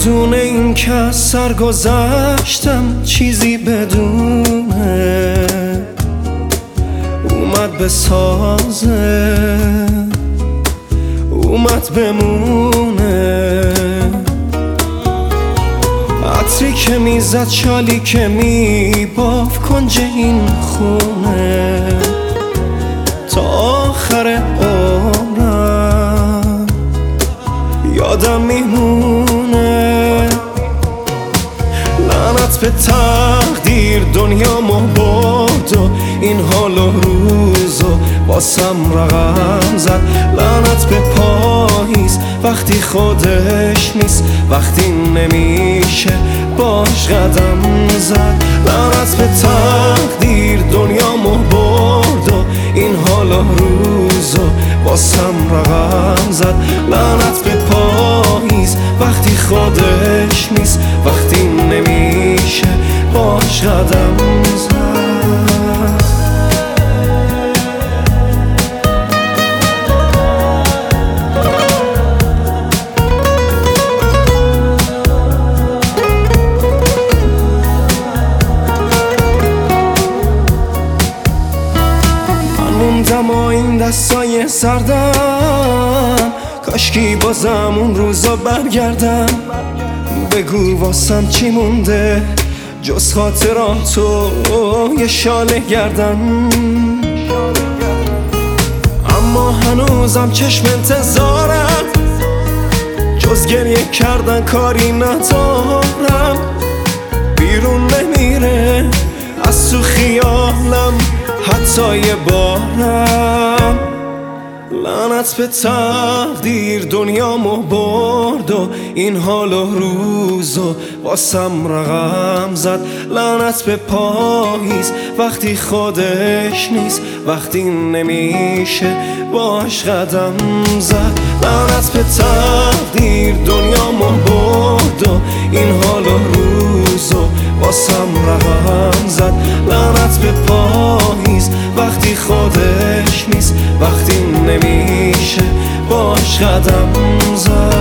بدون این که از سر گذشتم چیزی بدونه اومد بسازه اومد بمونه عطری که میزد شالی که میباف کنج این خونه تا آخر عمرم یادم میمونه لعنت به تقدیر دنیامو برد و این حال و روزو واسم رقم زد لعنت به پاییز وقتی خودش نیست وقتی نمیشه باش قدم زد لعنت به تقدیر دنیامو برد و این حال و روزو واسم رقم زد لعنت به پاییز وقتی خودش نیست وقتی نمیشه باش قدم زد موندم و این دستای سردم کاشکی بازم اون روزا برگردم بگو واسم چی مونده جز خاطرات و یه شاله گردم اما هنوزم چشم انتظارم جز گریه کردن کاری ندارم بیرون نمیره از تو خیالم حتی یه بارم لعنت به تقدیر دنیامو برد و این حال و روزو واسم رقم زد لعنت به پاییز وقتی خودش نیست وقتی نمیشه باش قدم زد لعنت به تقدیر دنیامو برد و این حال و روزو واسم رقم زد لعنت به پاییز وقتی خودش نیست وقتی نمیشه باش قدم زد